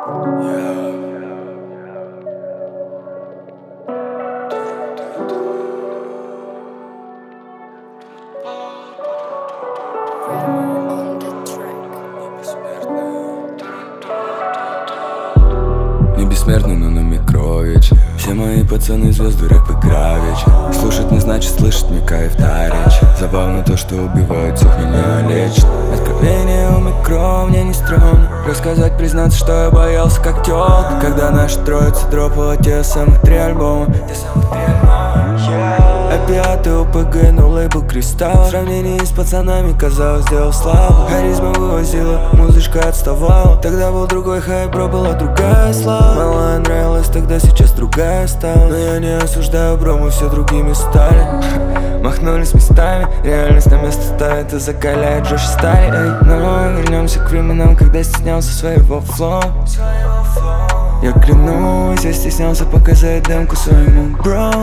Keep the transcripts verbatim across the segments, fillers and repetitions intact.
Не бессмертный, но на Микрович. Все мои пацаны звезды, рэп и гравич. Слушать не значит слышать, мне кайф тарич. Забавно то, что убивают всех, меня лечит. Откровение у Микро, мне не стрёмно рассказать, признаться, что я боялся как тёлка. Когда наша троица дропала те самых три альбома. Те самых три альбома, yeah. Опиаты, ОПГ, но лейбл Кристалл. В сравнении с пацанами, казалось, сделал слабо. Харизма вывозила, музычка отставала. Тогда был другой хайп, бро, была другая слава. Малая нравилась тогда, сейчас другая стала. Но я не осуждаю, бро, мы все другими стали. Махнулись местами, реальность на место ставит и закаляет жестче стали. Эй, но вернемся к временам, когда стеснялся своего флоу. Я клянусь, я стеснялся показать демку своему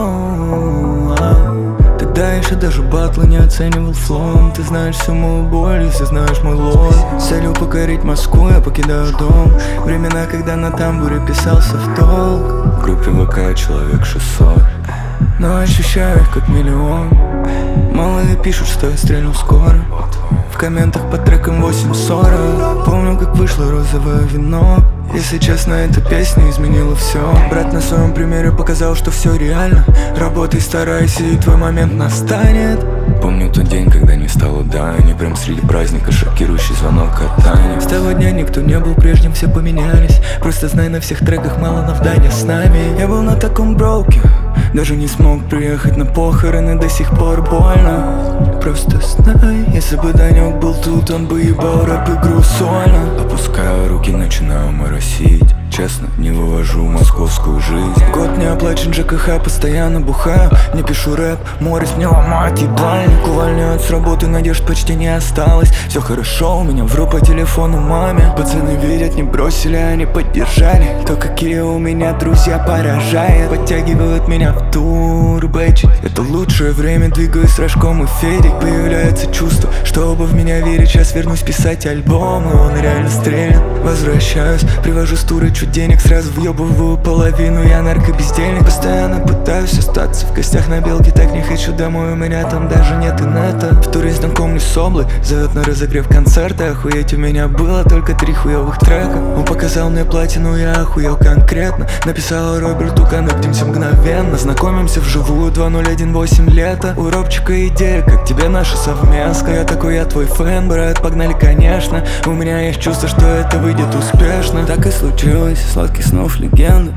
бро. Тогда еще даже батлы не оценивал флоу. Ты знаешь всю мою боль, если знаешь мой лор. С целью покорить Москву я покидаю дом. Времена, когда на тамбуре писался в долг. В группе ВК человек шестьсот, но ощущаю их как миллион. Малые пишут, что я стрельну скоро. В комментах под треком восемь сорок. Помню, как вышло розовое вино. Если честно, эта песня изменила все. Брат на своем примере показал, что все реально. Работай, старайся, и твой момент настанет. Помню тот день, когда не стало Дани. Прям среди праздника шокирующий звонок от Тани. С того дня никто не был прежним, все поменялись. Просто знай, на всех треках мало Навданя с нами. Я был на таком броуке, даже не смог приехать на похороны, до сих пор больно. Просто знай, если бы Данек был тут, он бы ебал рэп-игру сольно. Опускаю руки, начинаю моросить. Честно, не вывожу московскую жизнь. Год не оплачен ЖКХ, постоянно бухаю. Не пишу рэп, морис мне ломать ебальник. Увольняют с работы, надежд почти не осталось. Все хорошо, у меня вру по телефону маме. Пацаны верят, не бросили, они поддержали. То, какие у меня друзья, поражает. Подтягивают меня в тур, бэчить. Это лучшее время, двигаюсь с Рожком и Федей. Появляется чувство, что оба в меня верят. Сейчас вернусь писать альбом, и он реально стрелит. Возвращаюсь, привожу с туры чуть денег, сразу въебываю половину. Я наркобездельник, постоянно пытаюсь остаться в гостях на Белке. Так не хочу домой, у меня там даже нет инета. В туре знакомлюсь с Облой, зовет на разогрев концерта. Охуеть, у меня было только три хуёвых трека. Он показал мне платину, я охуел конкретно. Написал Роберту, коннектимся мгновенно. Знакомимся вживую, два ноль один восемь лета. У Робчика идея, как тебе наша совместка. Я такой, я твой фэн, брат, погнали, конечно. У меня есть чувство, что это выйдет успешно. Так и случилось, сладких снов легенды.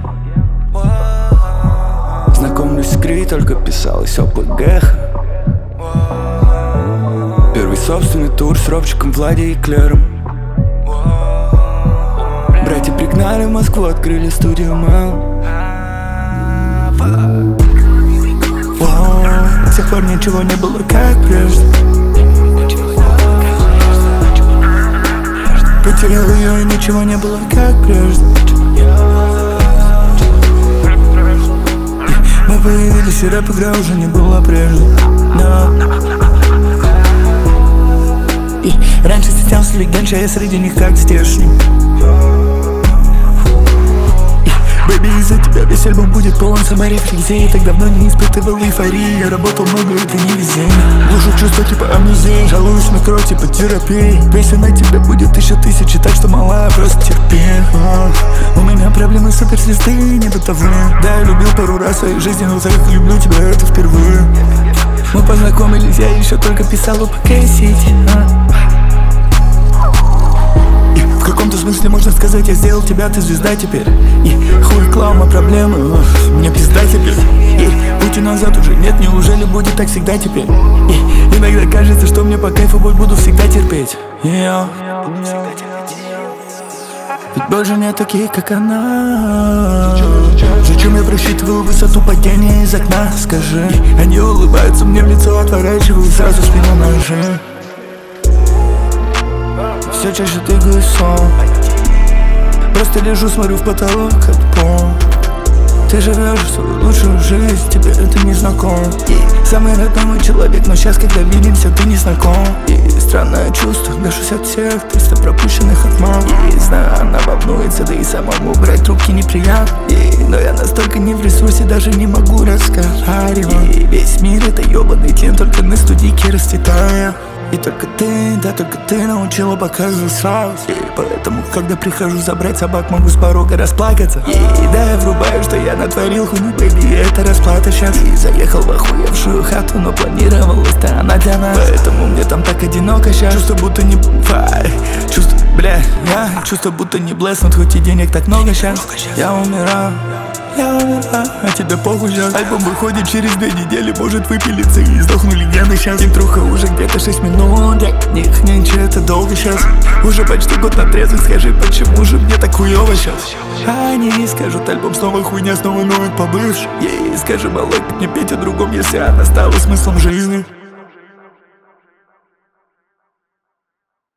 Знакомлюсь с Кри, только писалось ОПГ. Первый собственный тур с Робчиком, Влади и Клером. Братья пригнали в Москву, открыли студию Мэл. С тех пор ничего не было как прежде. Потерял ее, и ничего не было как прежде. Мы появились, и рэп-игра уже не была прежде. No. И раньше стеснялся легенд, а я среди них как здешний. Бэби, из-за тебя весь альбом будет полон саморефлексии. Так давно не испытывал эйфории. Я работал много, это не везение. Глушу чувства типа амнезии. Жалуюсь на кровь типа терапии. Песня на тебя будет еще тысячи, так что малая, просто терпи. У меня проблемы суперзвезды, не бытовые. Да, я любил пару раз в своей жизни, но так как люблю тебя, это впервые. Мы познакомились, я еще только писал ОПГ Сити. В каком-то смысле можно сказать, я сделал тебя, ты звезда теперь. И хуй клаума проблемы, мне пизда теперь. И пути назад уже нет, неужели будет так всегда теперь? И иногда кажется, что мне по кайфу боль буду всегда терпеть. Я ведь больше нет таких, как она. Зачем я просчитываю высоту падения из окна? Скажи. Они улыбаются мне в лицо, отворачивают сразу спину ножи. Все чаще тыкаю сон. Просто лежу, смотрю в потолок, как пол. Ты живешь свою лучшую жизнь, тебе это не знакомо. И самый родной человек, но сейчас, когда видимся, ты не знаком. И странное чувство. чувствую, гашусь от всех триста пропущенных отман. И знаю, она волнуется, да и самому брать трубки неприятно. И, но я настолько не в ресурсе, даже не могу разговаривать. И весь мир это ёбаный тлен, только на студийке расцветая. И только ты, да только ты научила показывать сразу. И поэтому, когда прихожу забрать собак, могу с порога расплакаться. И да, я врубаю, что я натворил хуйню, бэби, это расплата сейчас. И заехал в охуевшую хату, но планировалась-то она для нас. Поэтому мне там так одиноко сейчас. Чувство будто не... Фай. Чувство, бля, я чувство будто не блеснут, хоть и денег так много сейчас. Я умираю. Я умираю, а тебе похуй сейчас. Альбом выходит через две недели, может выпилиться и сдохну легенды сейчас. Интруха уже где-то шесть минут, для них нынче это долго сейчас. Уже почти год на трезвых, скажи, почему же мне так хуёво сейчас? Они скажут, альбом снова хуйня, снова ноет побывший. Ей скажи, малой, не петь о другом, если она стала смыслом жизни.